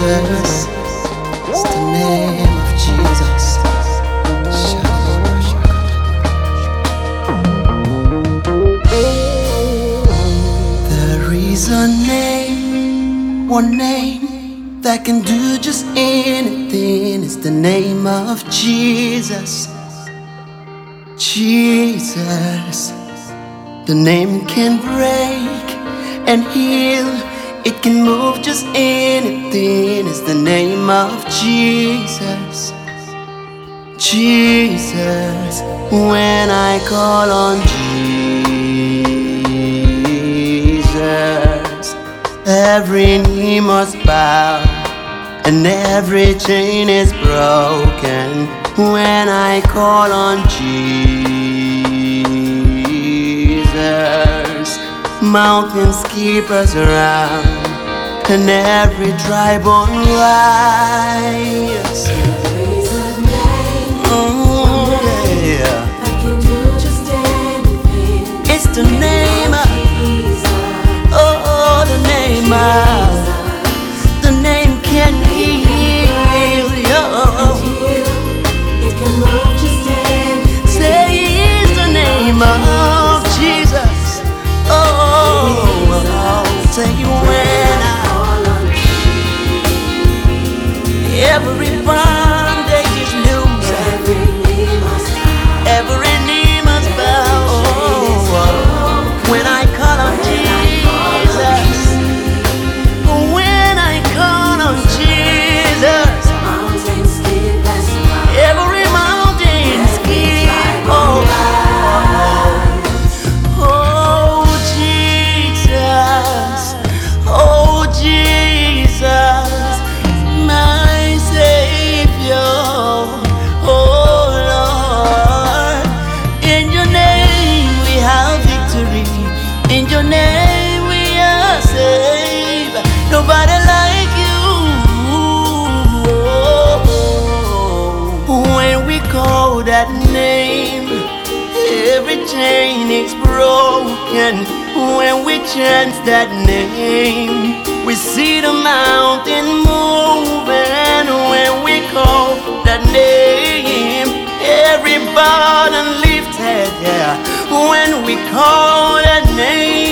Jesus. It's the name of Jesus. There is a name, one name that can do just anything. It's the name of Jesus. Jesus. The name can break and heal. It can move just anything. It's the name of Jesus. Jesus. When I call on Jesus, every knee must bow and every chain is broken. When I call on Jesus, mountains keep us around and every dry bone rise. It's the name of, oh, the name of, the name can heal you. It can move just anything. Say it's the name of Jesus. Oh, say when every bondage is loose, every knee must bow. When I call on Jesus, when I call on Jesus, every mountain skip. Oh Jesus, oh Jesus, my Savior. Oh Lord, in your name we have victory. In your name we are saved. Nobody like you. When we call that name, every chain is broken. When we chant that name, we see the mountain moving. When we call that name, every burden lifted. Yeah. When we call that name,